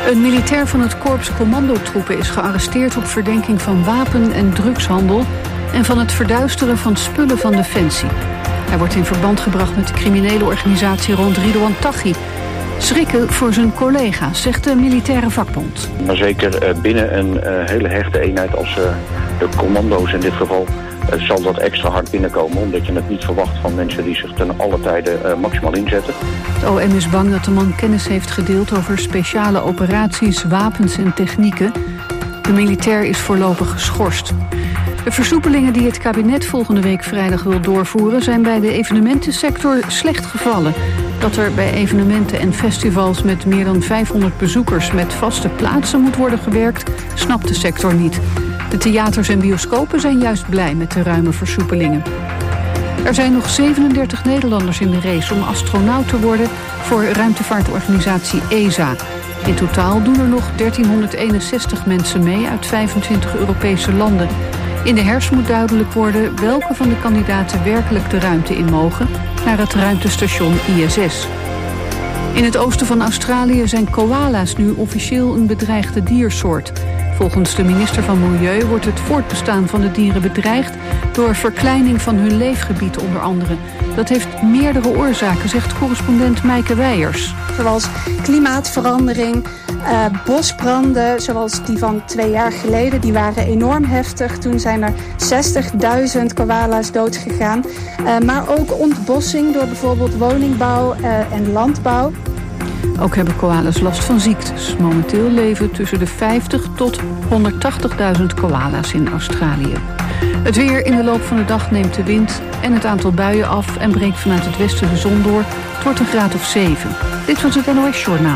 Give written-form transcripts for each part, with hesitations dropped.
Een militair van het korps commandotroepen is gearresteerd op verdenking van wapen- en drugshandel en van het verduisteren van spullen van Defensie. Hij wordt in verband gebracht met de criminele organisatie rond Ridouan Taghi. Schrikken voor zijn collega's, zegt de militaire vakbond. Maar zeker binnen een hele hechte eenheid als de commando's in dit geval zal dat extra hard binnenkomen, omdat je het niet verwacht van mensen die zich ten alle tijden maximaal inzetten. Het OM is bang dat de man kennis heeft gedeeld over speciale operaties, wapens en technieken. De militair is voorlopig geschorst. De versoepelingen die het kabinet volgende week vrijdag wil doorvoeren zijn bij de evenementensector slecht gevallen. Dat er bij evenementen en festivals met meer dan 500 bezoekers met vaste plaatsen moet worden gewerkt, snapt de sector niet. De theaters en bioscopen zijn juist blij met de ruime versoepelingen. Er zijn nog 37 Nederlanders in de race om astronaut te worden voor ruimtevaartorganisatie ESA. In totaal doen er nog 1361 mensen mee uit 25 Europese landen. In de herfst moet duidelijk worden welke van de kandidaten werkelijk de ruimte in mogen naar het ruimtestation ISS. In het oosten van Australië zijn koala's nu officieel een bedreigde diersoort. Volgens de minister van Milieu wordt het voortbestaan van de dieren bedreigd door verkleining van hun leefgebied onder andere. Dat heeft meerdere oorzaken, zegt correspondent Meike Weijers. Zoals klimaatverandering, bosbranden, zoals die van 2 jaar geleden. Die waren enorm heftig. Toen zijn er 60.000 koala's doodgegaan. Maar ook ontbossing door bijvoorbeeld woningbouw en landbouw. Ook hebben koala's last van ziektes. Momenteel leven tussen de 50 tot 180.000 koala's in Australië. Het weer: in de loop van de dag neemt de wind en het aantal buien af en breekt vanuit het westen de zon door. Het wordt een graad of 7. Dit was het NOS Journaal.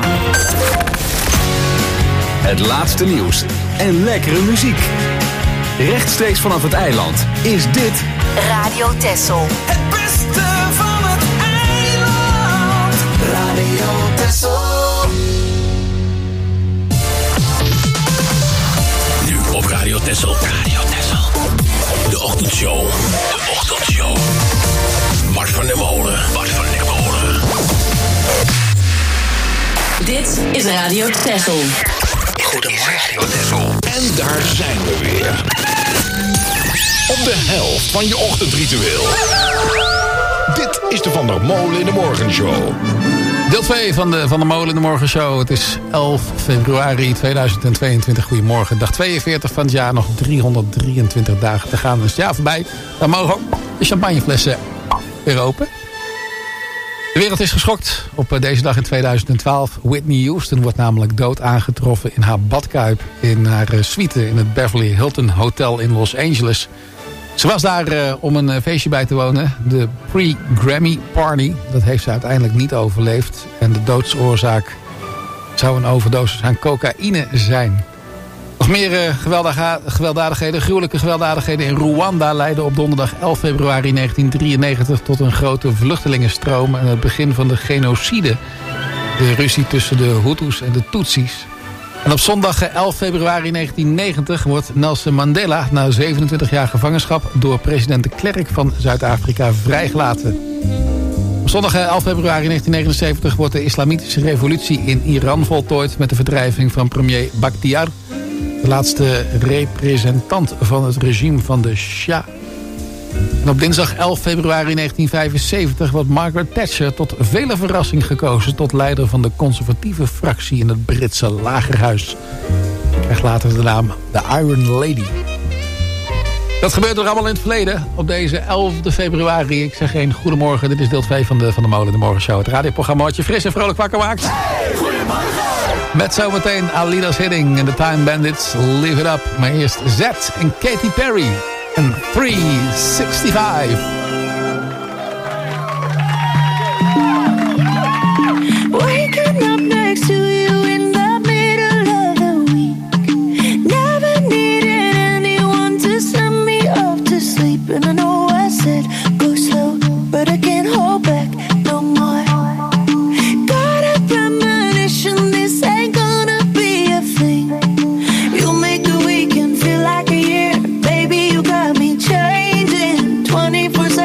Het laatste nieuws en lekkere muziek. Rechtstreeks vanaf het eiland is dit Radio Texel. Het beste van het eiland. Radio Texel. Nu op Radio Texel. Radio Texel. De ochtendshow. De ochtendshow. Bart van der Molen. Bart van der Molen. Dit is Radio Texel. Goedemorgen, Radio Texel. En daar zijn we weer. Op de helft van je ochtendritueel. Dit is de Van der Molen in de Morgenshow. Deel 2 van de Molen in de Morgenshow. Het is 11 februari 2022. Goedemorgen. Dag 42 van het jaar. Nog 323 dagen te gaan. Dus het jaar voorbij. Dan mogen de champagneflessen weer open. De wereld is geschokt op deze dag in 2012. Whitney Houston wordt namelijk dood aangetroffen in haar badkuip in haar suite in het Beverly Hilton Hotel in Los Angeles. Ze was daar om een feestje bij te wonen. De pre-Grammy Party. Dat heeft ze uiteindelijk niet overleefd. En de doodsoorzaak zou een overdosis aan cocaïne zijn. Nog meer gewelddadigheden, gruwelijke gewelddadigheden in Rwanda leidden op donderdag 11 februari 1993 tot een grote vluchtelingenstroom en het begin van de genocide. De ruzie tussen de Hutus en de Tutsis. En op zondag 11 februari 1990 wordt Nelson Mandela na 27 jaar gevangenschap door president de Klerk van Zuid-Afrika vrijgelaten. Op zondag 11 februari 1979 wordt de islamitische revolutie in Iran voltooid met de verdrijving van premier Bakhtiar, de laatste representant van het regime van de Shah. En op dinsdag 11 februari 1975 wordt Margaret Thatcher tot vele verrassing gekozen tot leider van de conservatieve fractie in het Britse lagerhuis. Krijgt later de naam de Iron Lady. Dat gebeurt er allemaal in het verleden. Op deze 11 februari. Ik zeg geen goedemorgen. Dit is deel 2 van de Molen in de Morgenshow. Het radioprogramma wat je fris en vrolijk wakker maakt. Hey, goedemorgen. Met zometeen Alida Hidding en de Time Bandits. Live It Up. Maar eerst Z en Katy Perry. En 365. Waking up next to you in the middle of the week. Never needed anyone to send me off to sleep. And I know I said go slow, but I can't hold back no more. Got a premonition this ain't gonna be a thing. You'll make a weekend feel like a year. Baby, you got me changing 24/7.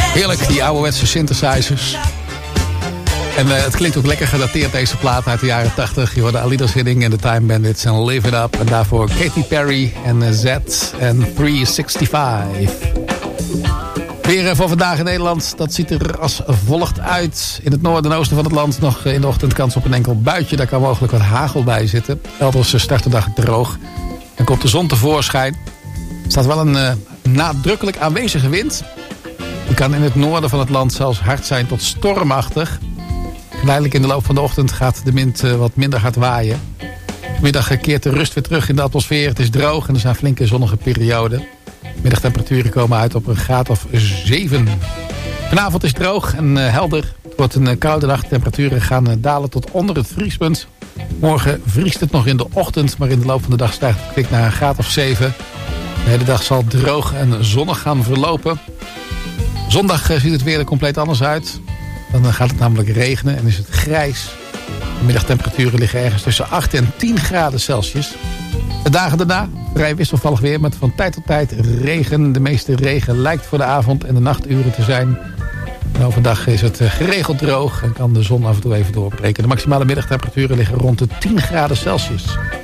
Heerlijk, die ouderwetse synthesizers. En het klinkt ook lekker gedateerd, deze plaat uit de jaren 80. Je hoorde Alidas Hidding en de Time Bandits en Live It Up. En daarvoor Katy Perry en Z en 365. Weer voor vandaag in Nederland. Dat ziet er als volgt uit. In het noorden en oosten van het land nog in de ochtend kans op een enkel buitje. Daar kan mogelijk wat hagel bij zitten. Elders start de dag droog. En komt de zon tevoorschijn. Er staat wel een nadrukkelijk aanwezige wind. Die kan in het noorden van het land zelfs hard zijn tot stormachtig. Geleidelijk in de loop van de ochtend gaat de wind wat minder hard waaien. Vanmiddag keert de rust weer terug in de atmosfeer. Het is droog en er zijn flinke zonnige perioden. Middagtemperaturen komen uit op een graad of 7. Vanavond is het droog en helder. Het wordt een koude nacht. Temperaturen gaan dalen tot onder het vriespunt. Morgen vriest het nog in de ochtend, maar in de loop van de dag stijgt het kwik naar een graad of 7. De hele dag zal droog en zonnig gaan verlopen. Zondag ziet het weer er compleet anders uit. Dan gaat het namelijk regenen en is het grijs. De middagtemperaturen liggen ergens tussen 8 en 10 graden Celsius. De dagen daarna vrij wisselvallig weer met van tijd tot tijd regen. De meeste regen lijkt voor de avond en de nachturen te zijn. En overdag is het geregeld droog en kan de zon af en toe even doorbreken. De maximale middagtemperaturen liggen rond de 10 graden Celsius.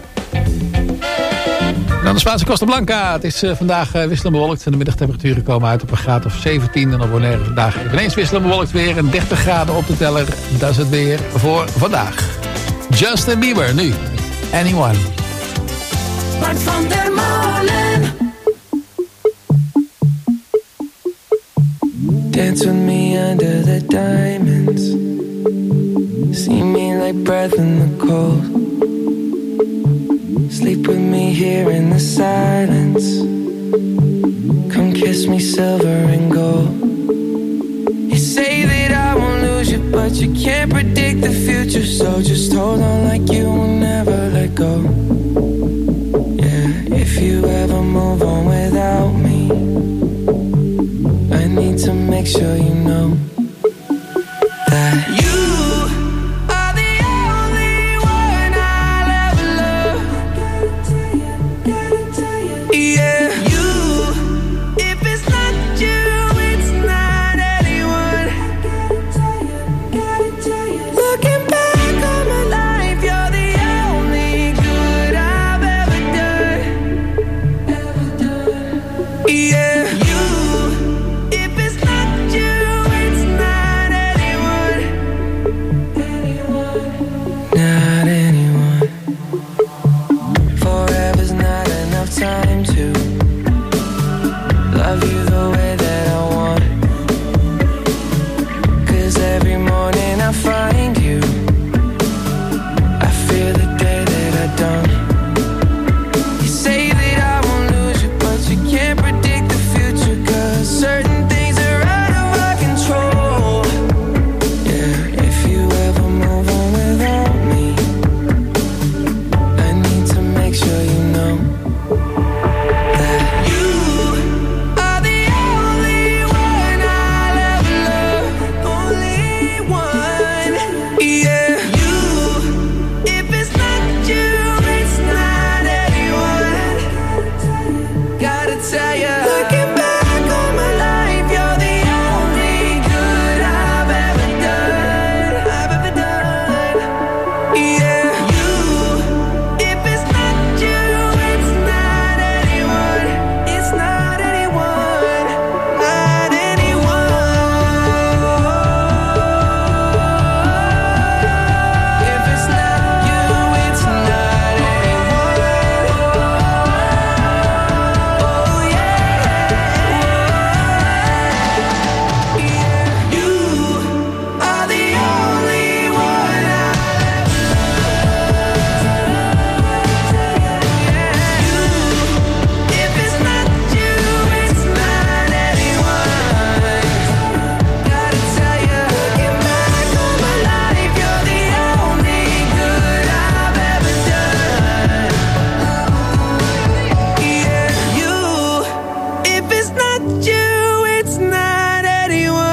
Dan de Spaanse Costa Blanca. Het is vandaag wisselend bewolkt en de middagtemperaturen komen uit op een graad of 17. En dan wordt er vandaag eveneens wisselend bewolkt weer en 30 graden op de teller. Dat is het weer voor vandaag. Justin Bieber nu. Anyone. Bart van der Molen. Dance with me under the diamonds. See me like breath in the cold. Sleep with me here in the silence. Come kiss me silver and gold. You say that I won't lose you, but you can't predict the future. So just hold on like you will never let go. Yeah, if you ever move on without me, I need to make sure you know that you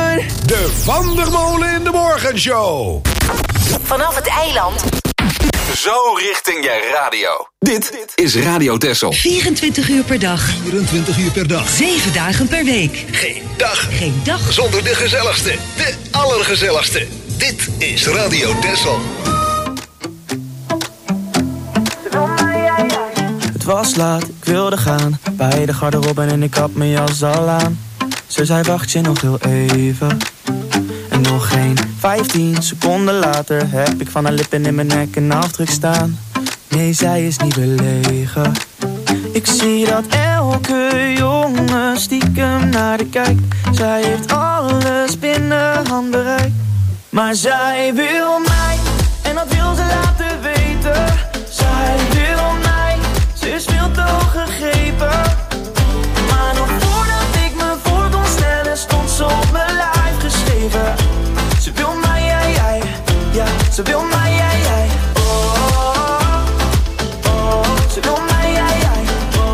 Van der Molen in de Morgenshow. Vanaf het eiland. Zo richting je radio. Dit is Radio Texel. 24 uur per dag. 24 uur per dag. 7 dagen per week. Geen dag. Geen dag. Zonder de gezelligste. De allergezelligste. Dit is Radio Texel. Het was laat, ik wilde gaan. Bij de garderobe en ik had mijn jas al aan. Ze zei wacht je nog heel even. En nog geen 15 seconden later heb ik van haar lippen in mijn nek een afdruk staan. Nee, zij is niet belegen. Ik zie dat elke jongen stiekem naar de kijkt. Zij heeft alles binnen handbereik. Maar zij wil mij, en dat wil ze laten weten. Zij wil mij, ze is veel te hoog gegrepen. Maar nog voordat ik me voor kon stellen, stond ze op mijn lijf geschreven. Ze wil mij, jij, ja, ze wil mij, jij. Ze wil mij, jij.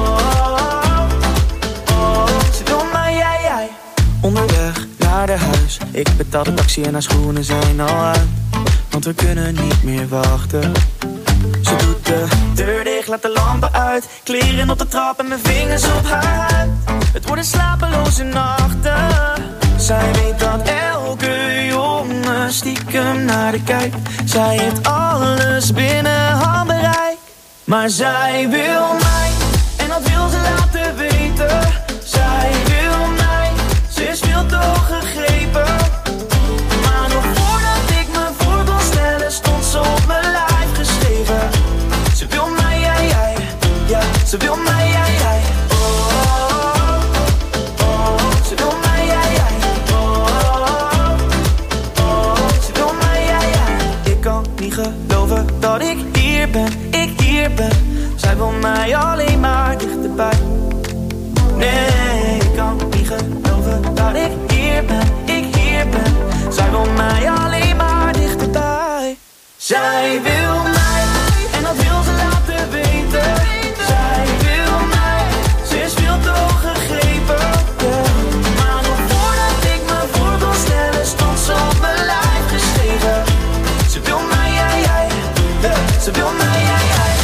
Ze wil mij, jij. Onderweg naar de huis. Ik betaal de taxi en haar schoenen zijn al uit. Want we kunnen niet meer wachten. Ze doet de deur dicht, laat de lampen uit. Kleren op de trap en mijn vingers op haar huid. Het worden slapeloze nachten. Zij weet dat elke jongen stiekem naar de kijkt. Zij heeft alles binnen handbereik. Maar zij wil mij, en dat wil ze laten weten. Zij wil mij, ze is veel te hoog gegrepen. Maar nog voordat ik me voor kon stellen, stond ze op mijn lijf geschreven. Ze wil mij, jij, ja, ze wil mij, jij. Ze wil mij, jij. Ze wil mij, jij. Ik kan niet geloven dat ik hier ben. Zij wil mij alleen maar dichterbij. Nee, ik kan niet geloven dat ik hier ben. Zij wil mij alleen maar dichterbij. Zij wil mij, en dat wil ze laten weten. Zij wil mij, ze is veel te hoog gegrepen. Yeah. Maar nog voordat ik me voor kon stellen, stond ze op mijn lijf geschreven. Ze wil mij, jij. Yeah. Ze wil mij, jij.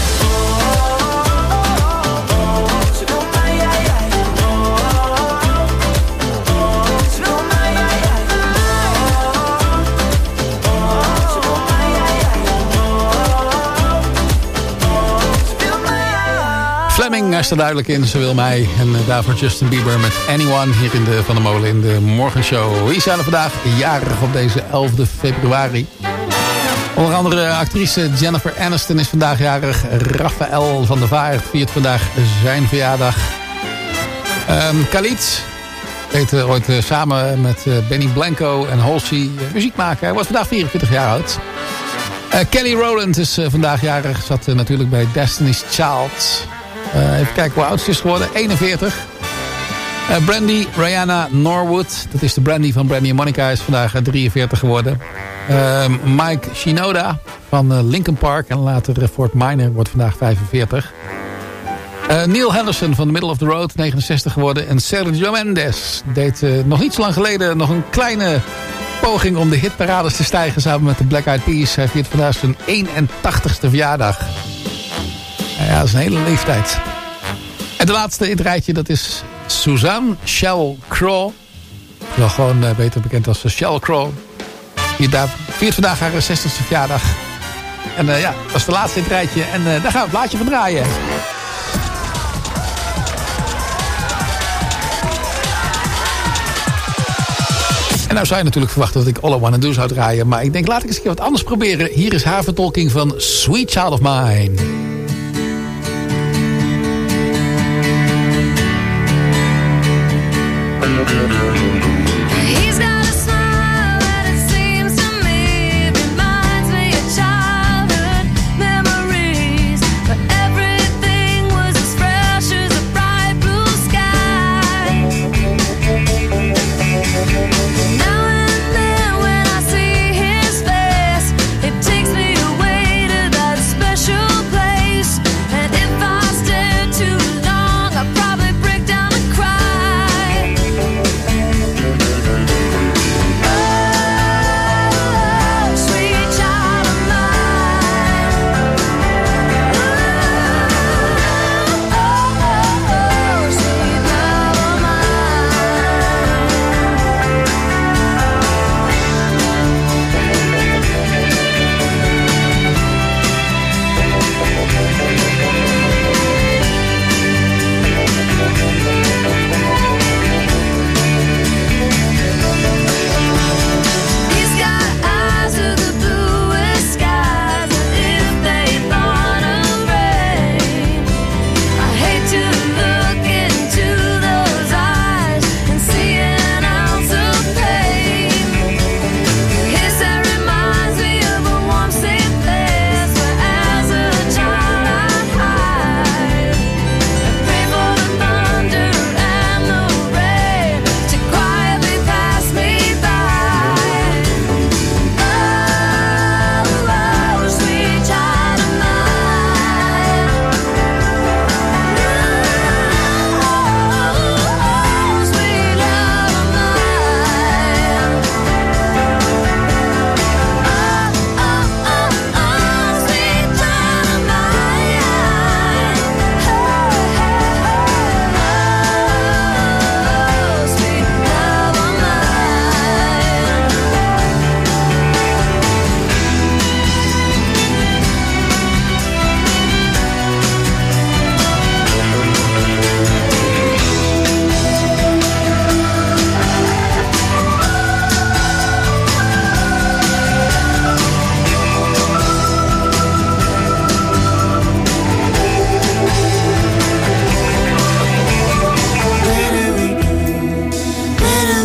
Fleming, hij staat duidelijk in, ze wil mij. En daarvoor Justin Bieber met Anyone hier in de Van der Molen in de morgenshow. Wie zijn er vandaag jarig op deze 11 februari? Onder andere actrice Jennifer Aniston is vandaag jarig. Raphaël van der Vaart viert vandaag zijn verjaardag. Khalid deed ooit samen met Benny Blanco en Halsey muziek maken. Hij wordt vandaag 44 jaar oud. Kelly Rowland is vandaag jarig. Zat natuurlijk bij Destiny's Child. Even kijken hoe oud ze is geworden. 41. Brandy Rihanna Norwood. Dat is de Brandy van Brandy en Monica. Is vandaag 43 geworden. Mike Shinoda van Linkin Park. En later Fort Minor wordt vandaag 45. Neil Henderson van The Middle of the Road. 69 geworden. En Sergio Mendes deed nog niet zo lang geleden nog een kleine poging om de hitparades te stijgen samen met de Black Eyed Peas. Hij viert vandaag zijn 81ste verjaardag. Ja, dat is een hele leeftijd. En de laatste in het rijtje, dat is Suzanne Shell Crow. Wel gewoon beter bekend als Shell Crow. Die viert vandaag haar 60ste verjaardag. En ja, dat is de laatste in het rijtje. En daar gaan we het plaatje van draaien. En nou zou je natuurlijk verwachten dat ik All I Wanna Do zou draaien. Maar ik denk, laat ik eens een keer wat anders proberen. Hier is haar vertolking van Sweet Child of Mine.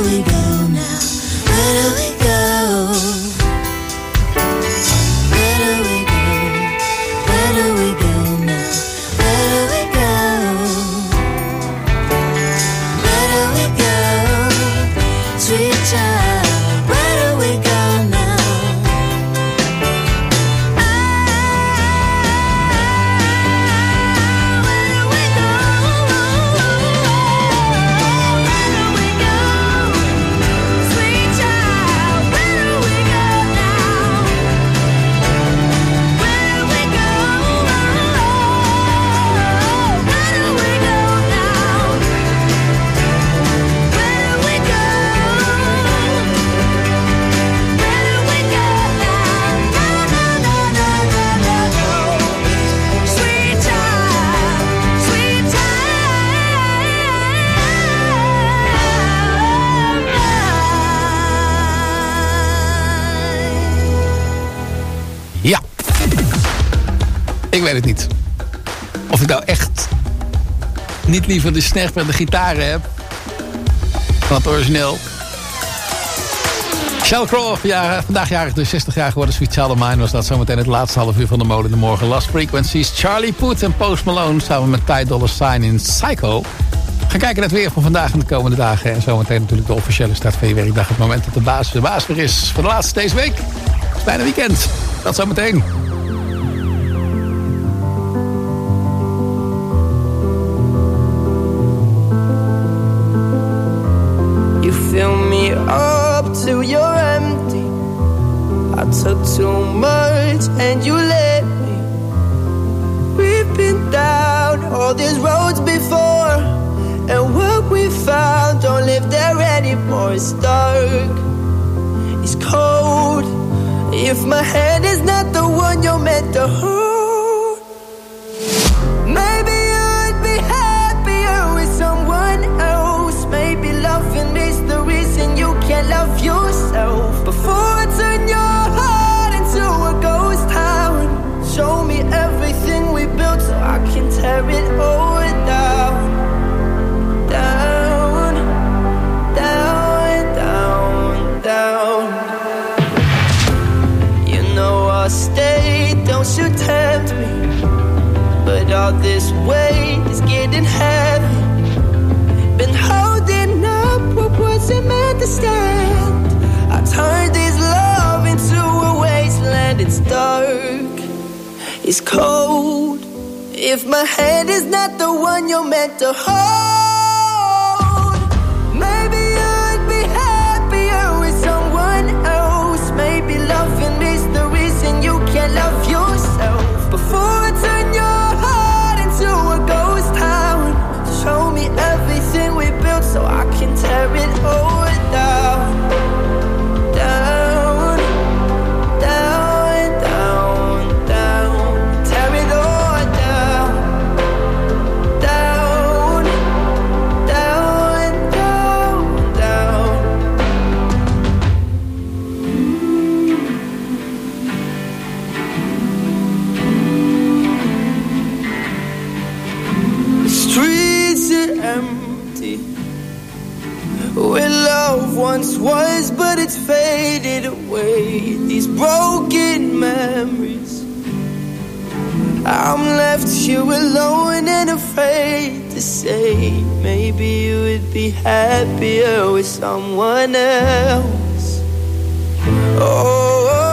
we go now? Where do we go? Where do we go? Where do we go now? Where do we go? Where do we go? Sweet child, where do we go now? Ja. Ik weet het niet. Of ik nou echt niet liever de snare en de gitaren heb dan het origineel. Sheryl Crow, vandaag jarig, dus 60 jaar geworden. Sweet Child of Mine was dat. Zometeen het laatste half uur van de Molen in de Morgen. Last Frequencies, Charlie Puth en Post Malone samen met Ty Dolla $ign in Psycho. Gaan kijken naar het weer van vandaag en de komende dagen. En zometeen natuurlijk de officiële start van je werkdag. Het moment dat de baas weer is voor de laatste deze week. Bijna weekend. Dat zometeen. You fill me up till you're empty. I took too much and you let me. We've been down all these roads before, and what we found don't live there anymore. It's dark, it's cold. If my hand is not the one you're meant to hold, maybe you'd be happier with someone else. Maybe loving is the reason you can't love yourself. Before I turn your heart into a ghost town, show me everything we built so I can tear it all down. Down, down, down, down. I'll stay, don't you tempt me. But all this weight is getting heavy. Been holding up what wasn't meant to stand. I turned this love into a wasteland. It's dark, it's cold. If my hand is not the one you're meant to hold, maybe you'd be happier with someone else. Maybe loving is the reason you can't love yourself. Before I turn your heart into a ghost town, show me everything we built so I can tear it all down. Down, down, down, down. Tear it all down. Down, down, down, down. Streets are empty where love once was, but it's faded away. These broken memories, I'm left here alone and afraid to say, maybe you would be happier with someone else. Oh,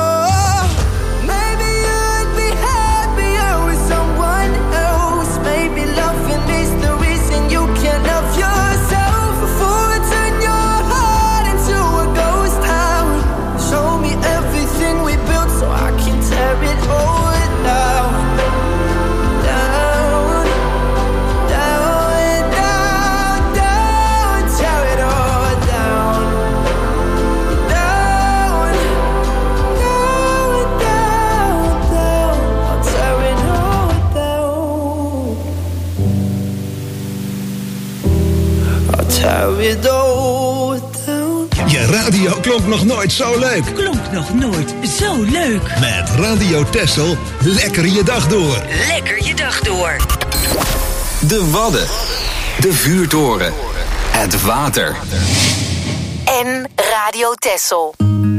Je radio klonk nog nooit zo leuk. Klonk nog nooit zo leuk. Met Radio Texel, lekker je dag door. Lekker je dag door. De Wadden. De vuurtoren. Het water. en Radio Texel.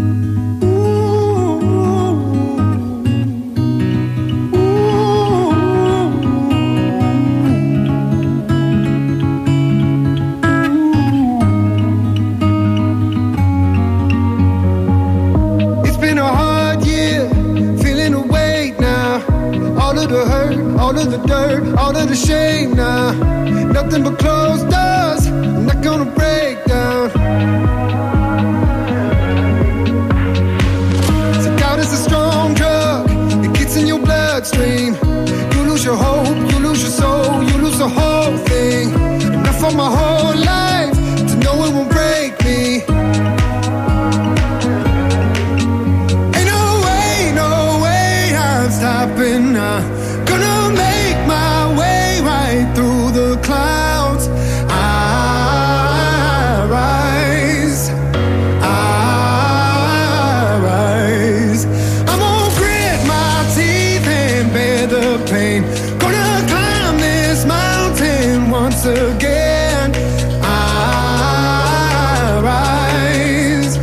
All of the dirt, all of the shame now. Nothing but closed doors, I'm not gonna break down. So doubt is a strong drug, it gets in your bloodstream. You lose your hope, you lose your soul, you lose the whole thing. Enough of my whole life to know it won't break me. Ain't no way I'm stopping now. Make my way right through the clouds. I rise. I'm gonna grit my teeth and bear the pain. Gonna climb this mountain once again. I rise.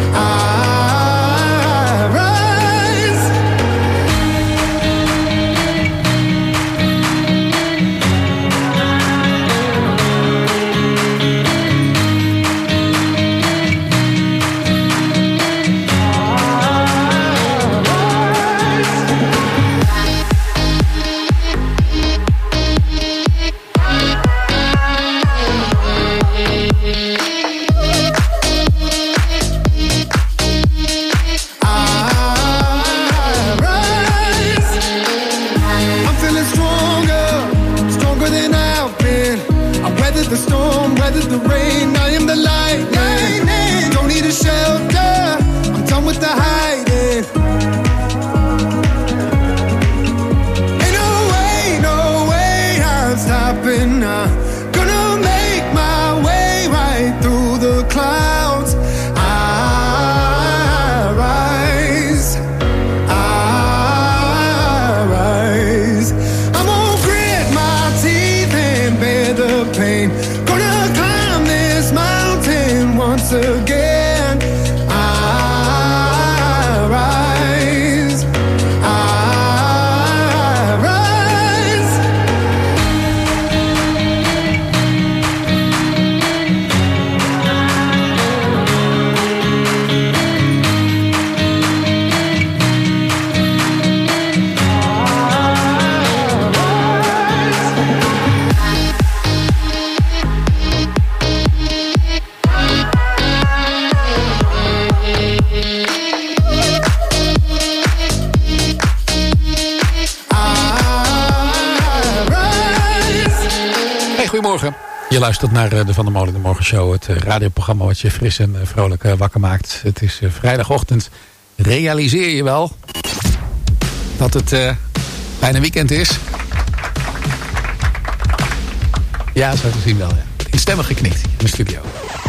The storm, weather the rain, I am the lightning. Don't need a shelter, I'm done with the hiding. Ain't no way I'm stopping now. Gonna make my way right through the clouds. I rise. I'm gonna grit my teeth and bear the pain. Gonna climb this mountain once again. I rise. Goedemorgen. Je luistert naar de Van der Molen de Morgen Show. Het radioprogramma wat je fris en vrolijk wakker maakt. Het is vrijdagochtend. Realiseer je wel dat het bijna weekend is? Ja, zo te zien wel. Ja. Instemmig geknikt in de studio.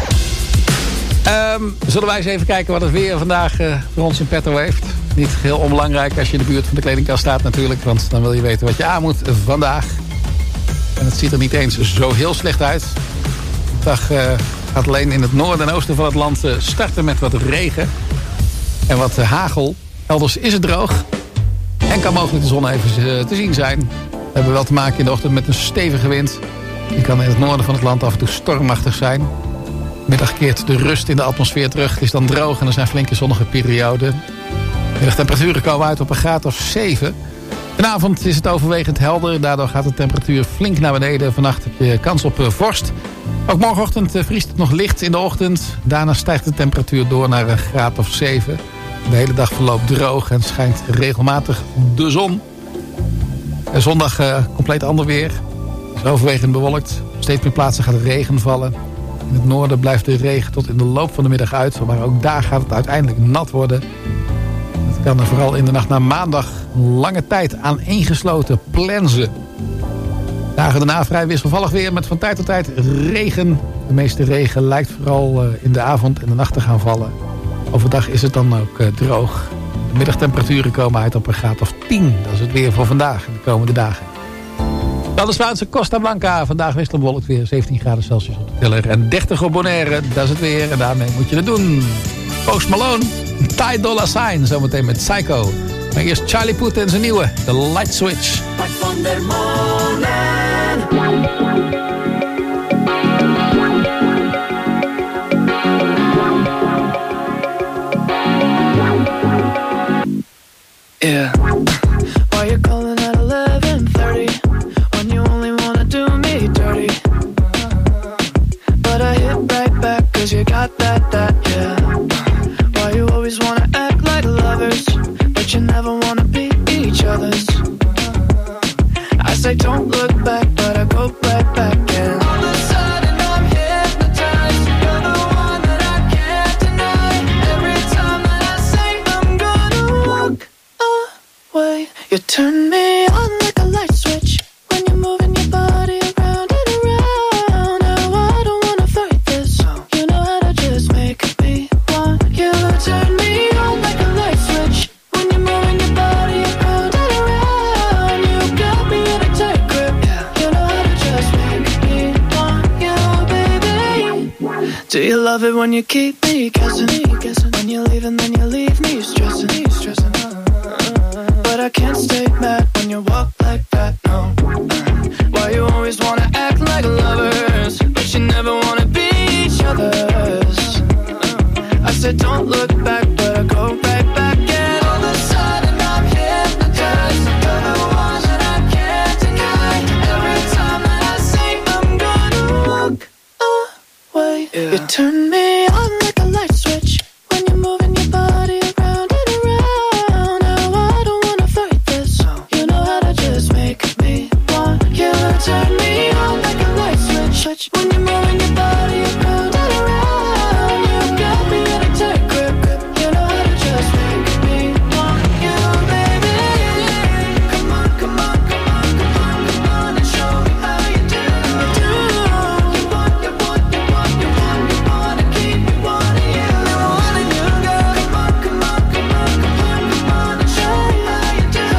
Zullen wij eens even kijken wat het weer vandaag voor ons in petto heeft. Niet heel onbelangrijk als je in de buurt van de kledingkast staat natuurlijk. Want dan wil je weten wat je aan moet vandaag. En het ziet er niet eens zo heel slecht uit. De dag gaat alleen in het noorden en oosten van het land starten met wat regen. En wat hagel. Elders is het droog. En kan mogelijk de zon even te zien zijn. We hebben wel te maken in de ochtend met een stevige wind. Die kan in het noorden van het land af en toe stormachtig zijn. Middag keert de rust in de atmosfeer terug. Het is dan droog en er zijn flinke zonnige perioden. Middagtemperaturen komen uit op een graad of 7. Vanavond is het overwegend helder. Daardoor gaat de temperatuur flink naar beneden. Vannacht heb je kans op vorst. Ook morgenochtend vriest het nog licht in de ochtend. Daarna stijgt de temperatuur door naar een graad of 7. De hele dag verloopt droog en schijnt regelmatig de zon. En zondag compleet ander weer. Het is overwegend bewolkt. Op steeds meer plaatsen gaat regen vallen. In het noorden blijft de regen tot in de loop van de middag uit. Maar ook daar gaat het uiteindelijk nat worden. Het kan er vooral in de nacht naar maandag lange tijd aaneengesloten plensen. Dagen daarna vrij wisselvallig weer met van tijd tot tijd regen. De meeste regen lijkt vooral in de avond en de nacht te gaan vallen. Overdag is het dan ook droog. De middagtemperaturen komen uit op een graad of 10. Dat is het weer voor vandaag en de komende dagen. Dan de Spaanse Costa Blanca. Vandaag wisselbewolkt weer. 17 graden Celsius op de teller. En 30 op Bonaire. Dat is het weer. En daarmee moet je het doen. Post Malone. Ty Dolla $ign. Zometeen met Psycho. Maar eerst Charlie Puth en zijn nieuwe. The Light Switch. Bart van der Molen. Yeah. Why you calling at 11:30 when you only wanna do me dirty? But I hit right back 'cause you got that, yeah. Why you always wanna act like lovers, but you never wanna be each other's? I say don't look back, but I go right back and all of a sudden I'm hypnotized. You're the one that I can't deny. Every time that I say I'm gonna walk away, you turn me on like a light switch when you're moving your body around and around. Now I don't wanna fight this, you know how to just make me want you. Turn me on like a light switch when you're moving your body around and around. You got me in a tight grip, you know how to just make me want you, baby. Do you love it when you keep me guessing? When you leave and then you leave me stressing. But I can't stay mad when you walk like that, no. Why you always wanna act like lovers, but you never wanna be each other's? I said don't look back, but I go right back and all of a sudden I'm hypnotized. You're the one that I can't deny. Every time that I say I'm gonna walk away, you turn me on like a light switch when you're moving your body around and around. Now I don't wanna fight this, you know how to just make me want you. Turn me on like a light switch when you're moving your body around and around. You got me in a tight grip, you know how to just make me want you, baby. Come on, come on, come on, come on, come on and show me how you do. You want, you want, you want, you want, you wanna keep me wanting you, wanting you, girl. Come on, come on, come on, come on, come on and show me how you do.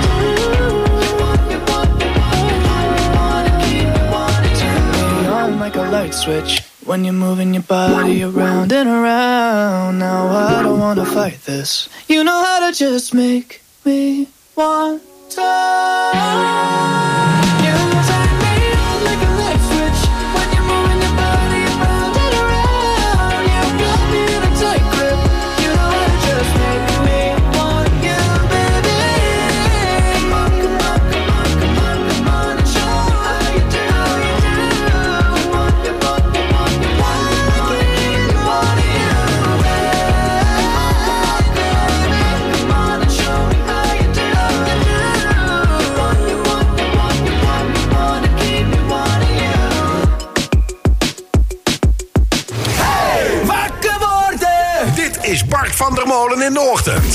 You want, you want, you want, you want, you wanna keep me wanting you. Turn me on like a light switch when you're moving your body around and around. Now I don't wanna fight this, you know how to just make me want to. You turn me on like a light switch when you're moving your body around and around. You got me in a tight grip, you know how to just make me want you, baby. Come on, come on, come on, come on, come on and show me how you do. You want, you want, you want, you want, you wanna keep me wanting you. Come on and show me how you do. You want, you want, you want, you want, you wanna keep me wanting you. Hey, wakker worden! Dit is Bart van der Molen in de ochtend.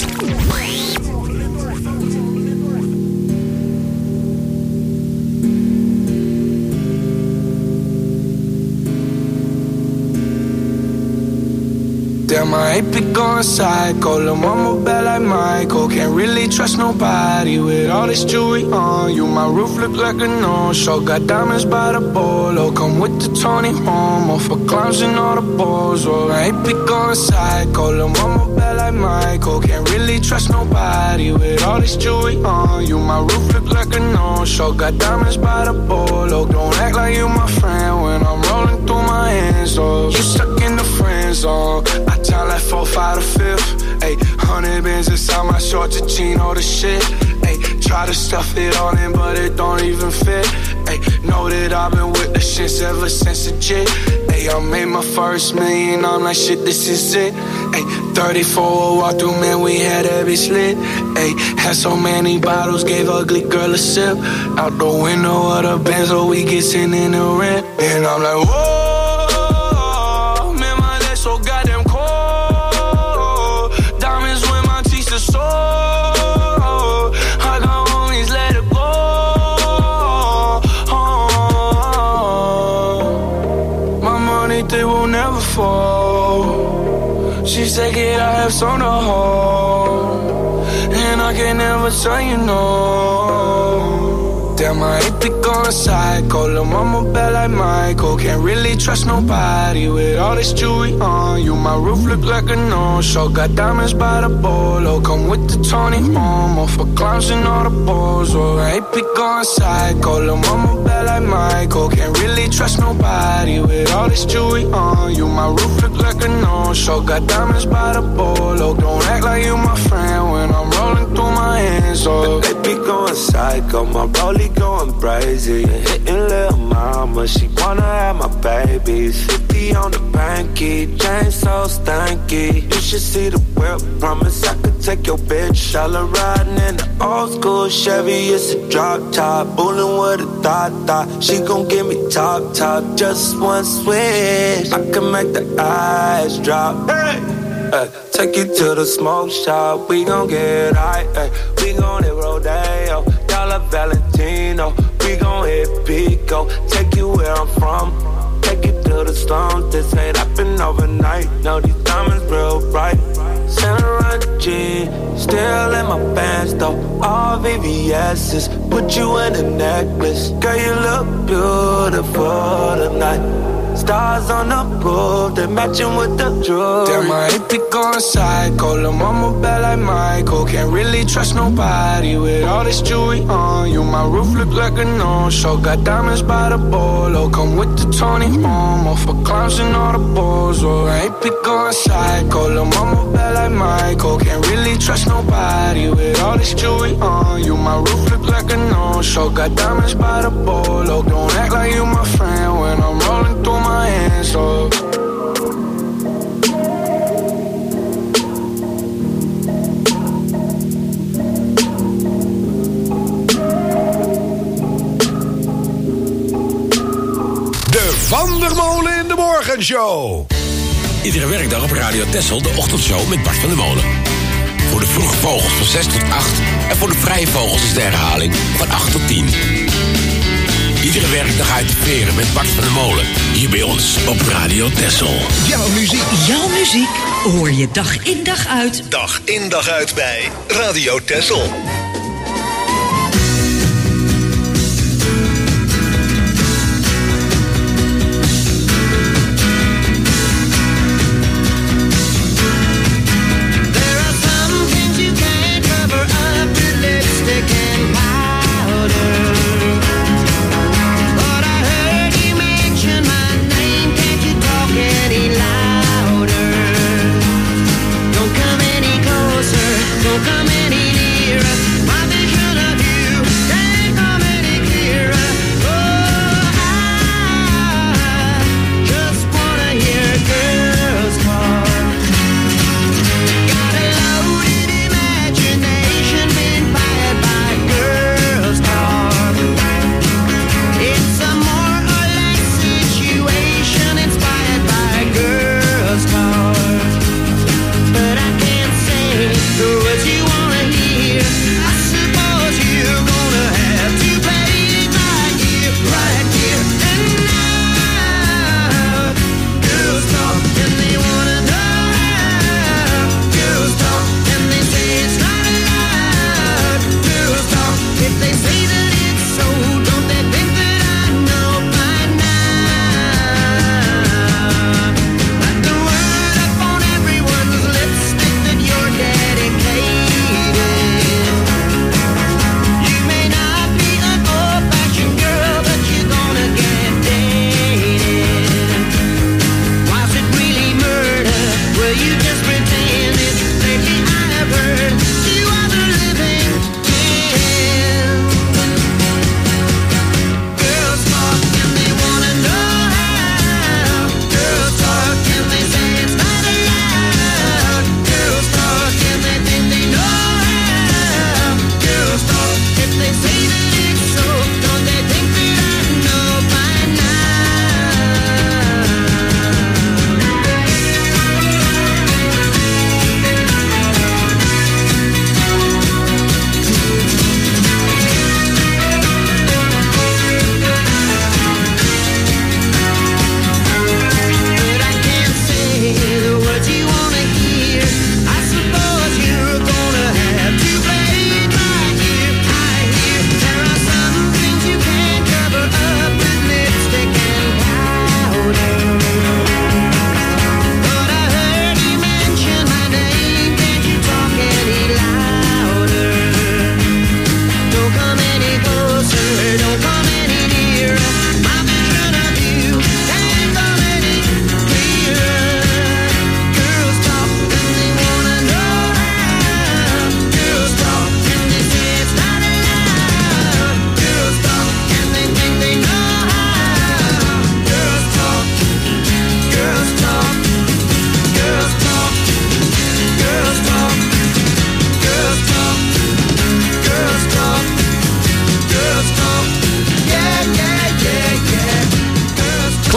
Damn, I ain't be going psycho. Lil' mama bad like Michael. Can't really trust nobody with all this jewelry on you. My roof look like a no-show. Got diamonds by the bolo. Come with the Tony Homo for clowns and all the balls. Oh, I ain't be going psycho. Lil' mama bad like Michael. Can't really trust nobody with all this jewelry on you. My roof look like a no-show. Got diamonds by the bolo. Don't act like you my friend when I'm rolling through my hands. Oh, you stuck in the friend zone. I time like 4, 5 to 5th. Ayy, 100 bands inside my short to chino the shit. Ayy, try to stuff it all in, but it don't even fit. Ayy, know that I've been with the shits ever since the jit. Ayy, I made my first million, I'm like shit, this is it. Ayy, 34 walk through, man, we had every slit. Ayy, had so many bottles, gave ugly girl a sip. Out the window of the Benz, so we get sent in the rent. And I'm like, whoa, man, my legs so goddamn cold. Diamonds when my teeth are sore. I got homies, let it go. My money, they will never fall. She said, kid, I have some to hold. And I can never tell you no. Damn, I hate to go psycho. Lil' mama bad like Michael. Can't really trust nobody with all this jewelry on you. My roof look like a no-show. Got diamonds by the bolo. Come with the Tony Momo for clowns and all the balls. Oh, I hate to go psycho. Lil' mama bad like Michael. Can't really trust nobody with all this jewelry on you. My roof look like a no-show. Got diamonds by the bolo. Don't act like you my friend when I'm rolling through my hands. Oh, they be going psycho. My rollie going crazy. Hitting little mama. She wanna have my babies. 50 on the banky. Chain so stanky. You should see the whip. Promise I could take your bitch. All her riding in the old school Chevy. It's a drop top. Bullin' with a thought. She gon' give me top. Just one switch. I can make the eyes drop. Hey! Take you to the smoke shop. We gon' get high. We gon' hit Rodeo. Dollar Valentino. We gon' hit Pico. Take you where I'm from. Take you to the slums. This ain't happen overnight. No, these diamonds real bright. Saint G, still in my pants though. All VVS's. Put you in a necklace. Girl, you look beautiful tonight. Stars on the roof, they're matching with the jewelry. Damn, I hate to go psycho. Lil' mama bad like Michael. Can't really trust nobody with all this jewelry on you. My roof look like a no-show. Got diamonds by the bolo. Come with the Tony Momo for clowns and all the balls. Oh, I hate to go psycho. Lil' mama bad like Michael. Can't really trust nobody with all this jewelry on you. My roof look like a no-show. Got diamonds by the bolo. Don't act like you my friend when I'm rolling through my hands, oh. De Van der Molen in de Morgenshow. Iedere werkdag op Radio Texel de ochtendshow met Bart van der Molen. Voor de vroege vogels van 6 tot 8 en voor de vrije vogels is de herhaling van 8 tot 10. Iedere werkdag uit de veren met Bart van der Molen. Hier bij ons op Radio Texel. Jouw muziek. Jouw muziek hoor je dag in dag uit. Dag in dag uit bij Radio Texel. Come any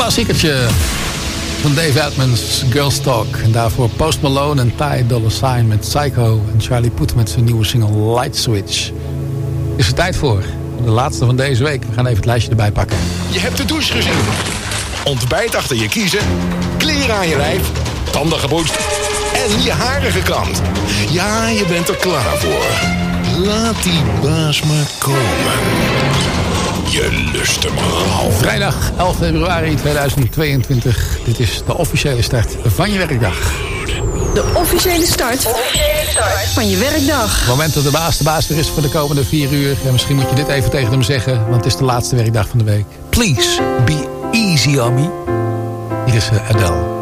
klassiekertje van Dave Edmunds, Girls Talk. En daarvoor Post Malone en Ty Dolla $ign met Psycho. En Charlie Puth met zijn nieuwe single Light Switch. Is er tijd voor de laatste van deze week. We gaan even het lijstje erbij pakken. Je hebt de douche gezien. Ontbijt achter je kiezen. Kleren aan je lijf. Tanden gepoetst. En je haren gekamd. Ja, je bent er klaar voor. Laat die baas maar komen. Je lust hem rauw. Vrijdag 11 februari 2022. Dit is de officiële start van je werkdag. De officiële start van je werkdag. Het moment dat de baas weer is voor de komende 4 uur. En misschien moet je dit even tegen hem zeggen. Want het is de laatste werkdag van de week. Please, be easy on me. Hier is Adele.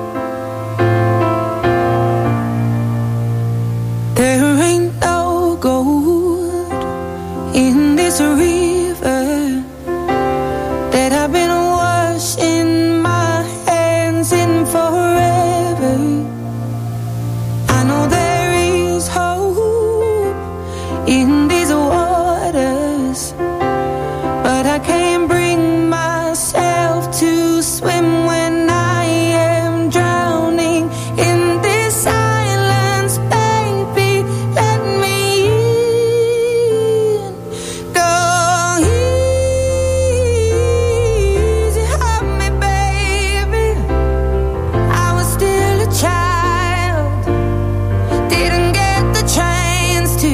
There ain't no gold in this river that I've been washing my hands in forever. I know there is hope in these waters, but I can't bring myself to swim when I am drowning in this silence. Baby, let me in. Go easy on me, baby. I was still a child, didn't get the chance to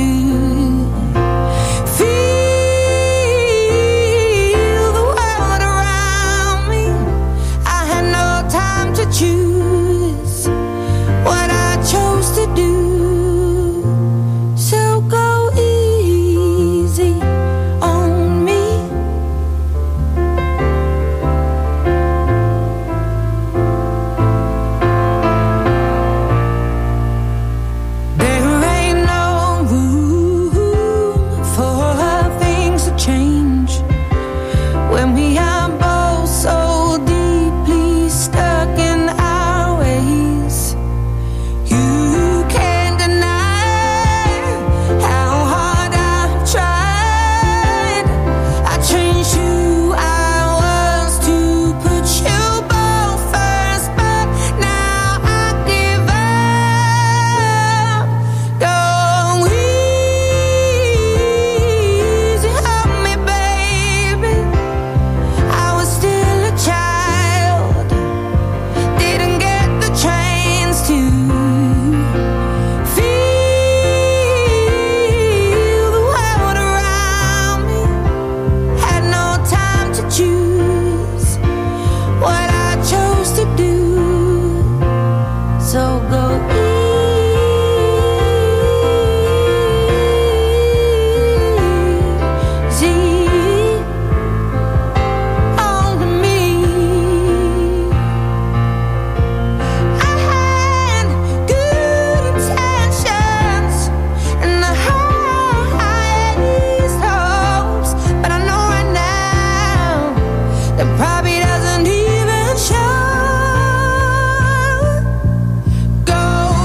feel the world around me. I had no time to choose what I chose to do. So go easy on me. There ain't no room for things to change when we are both so deeply stuck in our ways. You can't deny how hard I've tried. I changed who I was to put you both first, but now I give up. Go easy on me, baby. I was still a child, didn't get the chance to feel the world around me. Had no time to choose what I chose to do. So go easy on me. I had good intentions and the highest hopes, but I know right now that probably doesn't even show. Go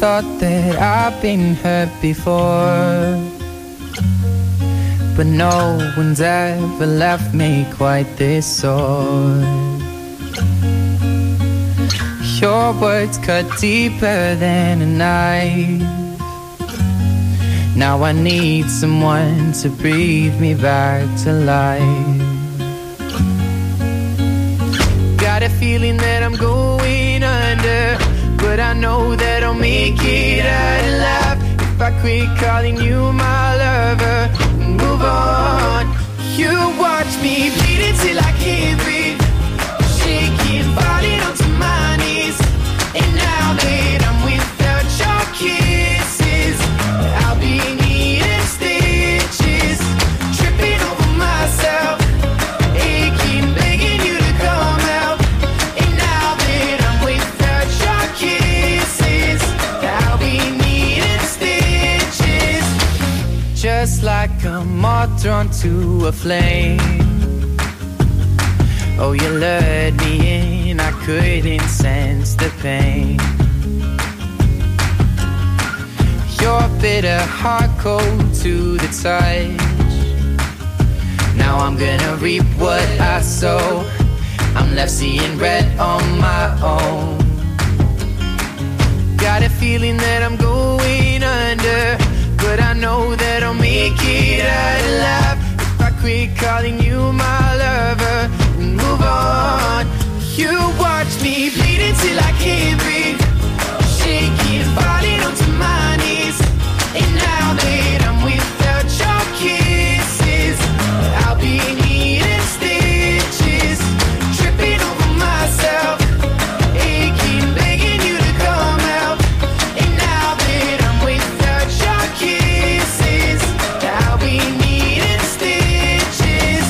thought that I've been hurt before, but no one's ever left me quite this sore. Your words cut deeper than a knife. Now I need someone to breathe me back to life. Got a feeling that I'm going under, but I know that I'll make it out alive if I quit calling you my lover and move on. You watch me bleed till I can't breathe, shaking, falling onto my knees. And now that I'm without your kisses, I'll be needing stitches, tripping over myself, aching, begging you to come out. And now that I'm without your kisses, I'll be needing stitches, just like a moth drawn to a flame. Oh, you lured me in, I couldn't sense the pain. Your bitter heart cold to the touch. Now I'm gonna reap what I sow. I'm left seeing red on my own. Got a feeling that I'm going under, but I know that I'll make it out alive if I quit calling you my lover and move on. You watch me bleed till I can't breathe, shaking, falling onto my knees. And now that I'm without your kisses, I'll be needing stitches, tripping over myself, aching, begging you to come out. And now that I'm without your kisses, I'll be needing stitches.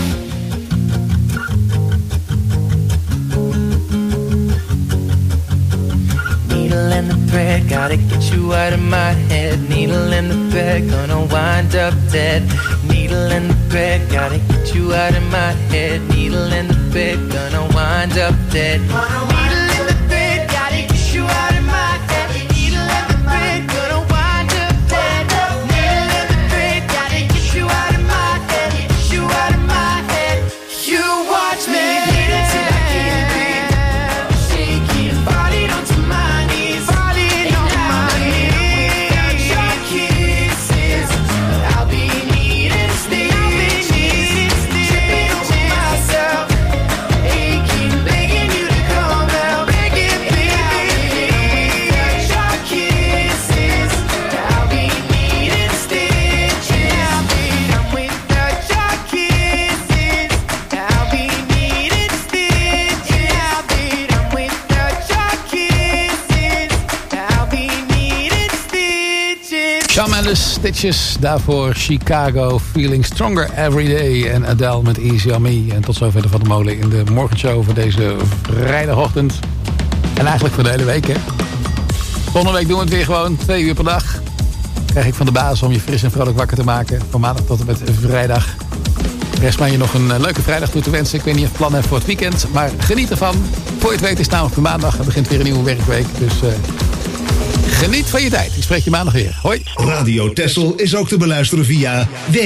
Needle in the thread, gotta get you out of my head. Needle in the thread, gonna wind up dead. Needle in the thread, gotta get you out of my head. Needle in the thread, gonna wind up dead. Needle in the thread, gotta get you out of my head. Needle in the thread, gonna wind up dead. Needle in the thread, gotta get you out of my head. Get you out of my head. You watch me bleed till I can't breathe, shaking, falling onto my knees. Falling on my knees. Your kisses, I'll be needing stitches, tripping over myself, aching, begging you to come out. Begging, baby. Your kisses, I'll be needing stitches. I'm without your kisses, I'll be needing stitches. I'm without your kisses, I'll be needing stitches. Shawn Mendes, Stitches, daarvoor Chicago, Feeling Stronger Every Day en Adele met Easy On Me. En tot zover de Van der Molen in de morgenshow voor deze vrijdagochtend. En eigenlijk voor de hele week, hè. Volgende week doen we het weer gewoon 2 uur per dag. Krijg ik van de baas om je fris en vrolijk wakker te maken. Van maandag tot en met vrijdag. Rest mij je nog een leuke vrijdag toe te wensen. Ik weet niet of je plan hebt voor het weekend, maar geniet ervan. Voor je het weet is het namelijk voor maandag. Er begint weer een nieuwe werkweek, dus geniet van je tijd. Ik spreek je maandag weer. Hoi. Radio Texel is ook te beluisteren via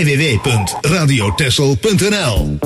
www.radiotexel.nl.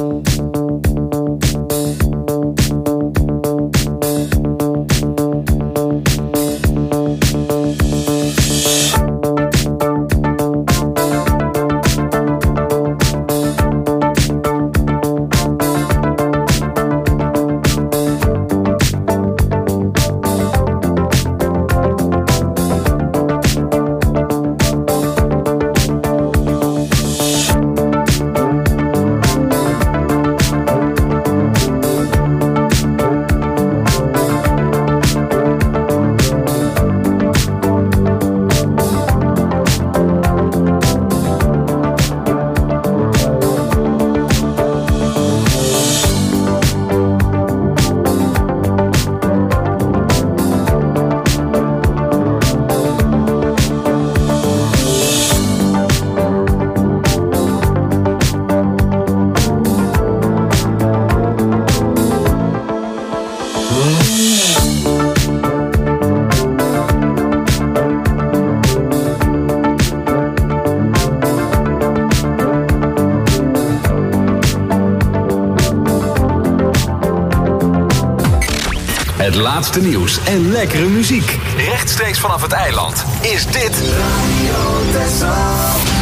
Het laatste nieuws en lekkere muziek. Rechtstreeks vanaf het eiland is dit Radio Texel.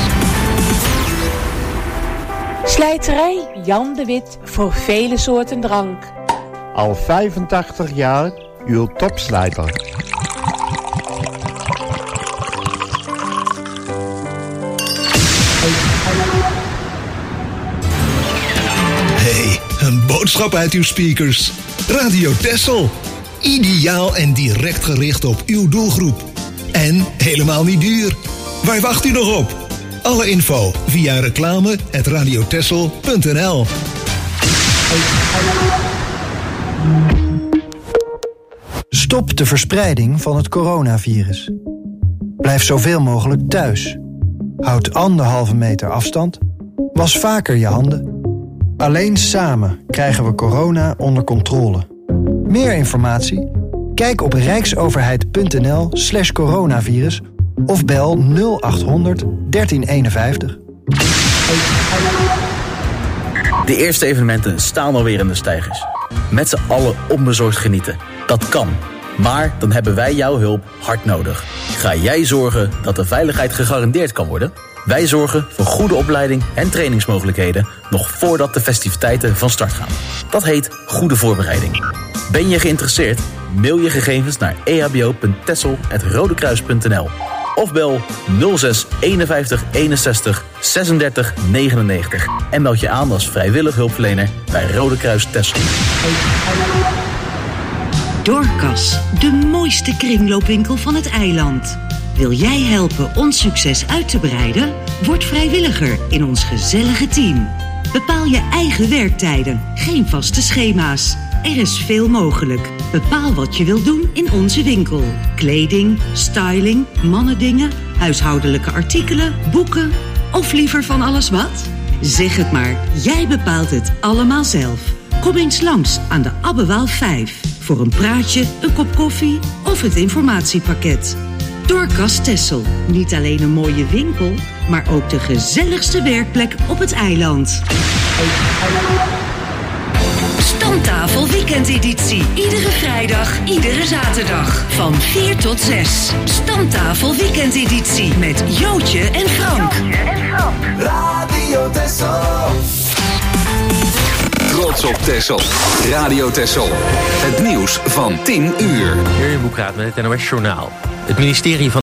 Slijterij Jan de Wit voor vele soorten drank. Al 85 jaar uw topslijter. Hey, een boodschap uit uw speakers. Radio Texel. Ideaal en direct gericht op uw doelgroep. En helemaal niet duur. Waar wacht u nog op? Alle info via reclame@radiotexel.nl. Stop de verspreiding van het coronavirus. Blijf zoveel mogelijk thuis. Houd 1,5 meter afstand. Was vaker je handen. Alleen samen krijgen we corona onder controle. Meer informatie? Kijk op rijksoverheid.nl/coronavirus of bel 0800 1351. De eerste evenementen staan alweer in de steigers. Met z'n allen onbezorgd genieten. Dat kan. Maar dan hebben wij jouw hulp hard nodig. Ga jij zorgen dat de veiligheid gegarandeerd kan worden? Wij zorgen voor goede opleiding en trainingsmogelijkheden nog voordat de festiviteiten van start gaan. Dat heet goede voorbereiding. Ben je geïnteresseerd? Mail je gegevens naar ehbo.texel@rodekruis.nl of bel 06 51 61 36 99 en meld je aan als vrijwillig hulpverlener bij Rode Kruis Texel. Dorcas, de mooiste kringloopwinkel van het eiland. Wil jij helpen ons succes uit te breiden? Word vrijwilliger in ons gezellige team. Bepaal je eigen werktijden, geen vaste schema's. Er is veel mogelijk. Bepaal wat je wilt doen in onze winkel. Kleding, styling, mannendingen, huishoudelijke artikelen, boeken of liever van alles wat? Zeg het maar, jij bepaalt het allemaal zelf. Kom eens langs aan de Abbewaal 5 voor een praatje, een kop koffie of het informatiepakket. Dorcas Texel, niet alleen een mooie winkel, maar ook de gezelligste werkplek op het eiland. Stamtafel weekendeditie. Iedere vrijdag, iedere zaterdag. Van 4 tot 6. Stamtafel weekendeditie met Jootje en Frank. Radio Texel. Trots op Texel. Radio Texel. Het nieuws van 10 uur. Jurjen Boekraat met het NOS Journaal. Het ministerie van